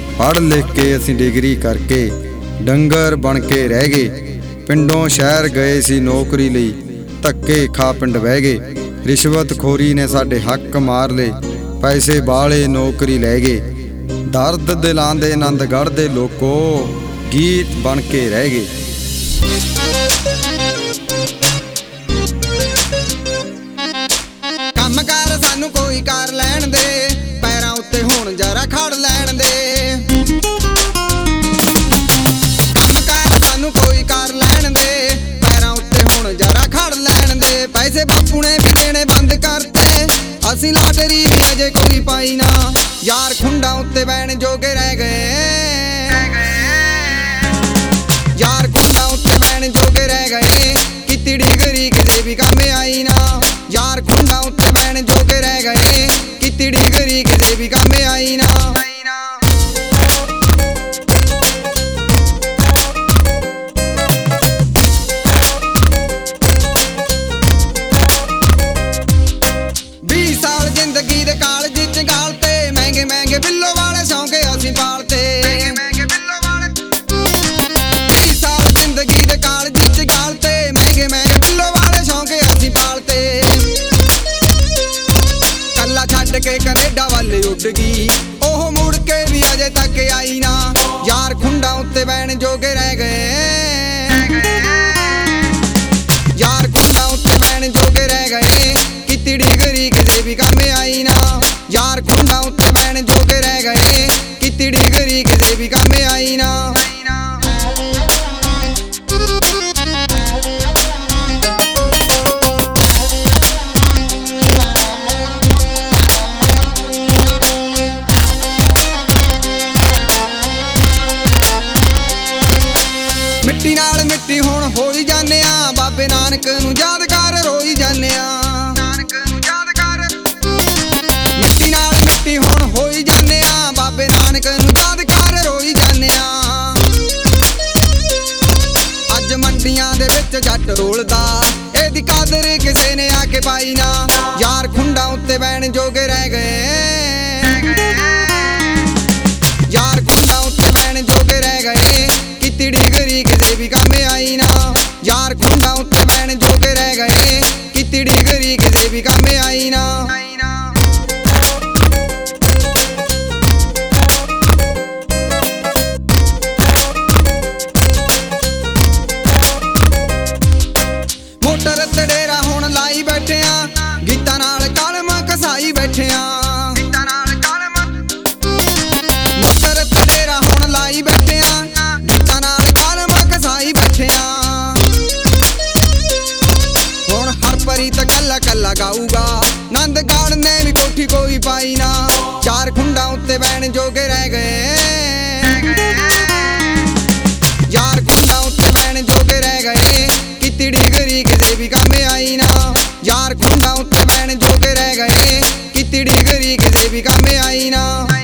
पढ़ लिख के असीं डिग्री करके डंगर बन के रह गए। पिंडों शहर गए सी नौकरी लई, धक्के खा पिंड बह गए। रिश्वतखोरी ने साडे हक मार ले, पैसे बाले नौकरी लै गए। दर्द दिलां दे आनंदगढ़ दे लोको, गीत बन के रह गए। काम कार सानू कोई कर लैण दे, पैरां उत्ते हुण जरा खड़ लैण दे। काम कार सानू कोई कर लैण दे, पैरां उत्ते हुण जरा खड़ लैण दे। पैसे बापू ने भी देने बंद करते, असीं लाटरी भी अजे कोई पाई ना। यार खुंडा उत्ते बैण जोगे रह गए, यार खुंडा उत्ते बैण जोगे रह गए। कितनी डिग्री किसे भी काम आई ना, यार खुंडा उत्ते बैण जोगे रह गए। कितनी डिग्री किसे भी काम आई ना। जिंदगी दे कालज च गालते, महंगे महंगे बिल्लो वाले शौके असीं पालते। 20 साल जिंदगी दे कालज च गालते, महंगे महंगे बिल्लो वाले शौके असीं पालते। कल्ला छड्ड के कनेडा वाले उड़ गई, ओह मुड़ के भी अजे तक आई ना। यार खुंडा उत्ते बैण जोगे रह गए, यार खुंडा उत्ते बैण जोगे रह गए। कितनी डिग्री किसे भी काम आई ना, यार खुंडा उत्ते बैण जोगे रह गए। कितनी डिग्री किसे भी काम आई ना। मिट्टी नाल मिट्टी हुण होई जाने आ, बाबे नानक नूं याद कर रोई जाने आ। मिट्टी नाल मिट्टी हुण होई जाने आ, बाबे नानक नूं याद कर रोई जाने आ। अज मंडियां दे विच जट रोलदा, एदी कदर किसे ने आके पाई ना। यार खुंडा उत्ते बैण जोगे रह गए, यार खुंडा उत्ते बैण जोगे रह गए। कितनी डिग्री किसे भी काम आई ना, यार खुंडा उत्ते बैण जोगे रह गए। कितनी डिग्री किसे भी काम आई ना। मोटर ते डेरा हुण लाई बैठे आ, गीतां नाल कलम कसाई बैठे आ। मोटर ते डेरा हुण लाई बैठे आ, गीतां नाल कलम कसाई बैठे आ। हुण हरप्रीत कल्ला कल्ला गाऊगा, आनंदगढ़ ने भी कोठी कोई पाई ना। चार खुंडा उत्ते बैण जोगे रह गए, यार खुंडा उत्ते बैण जोगे रह गए। कितनी डिग्री किसे भी काम आई ना, यार खुंडा उत्ते बैण जोगे रह गए। कितनी डिग्री किसे भी काम आई ना।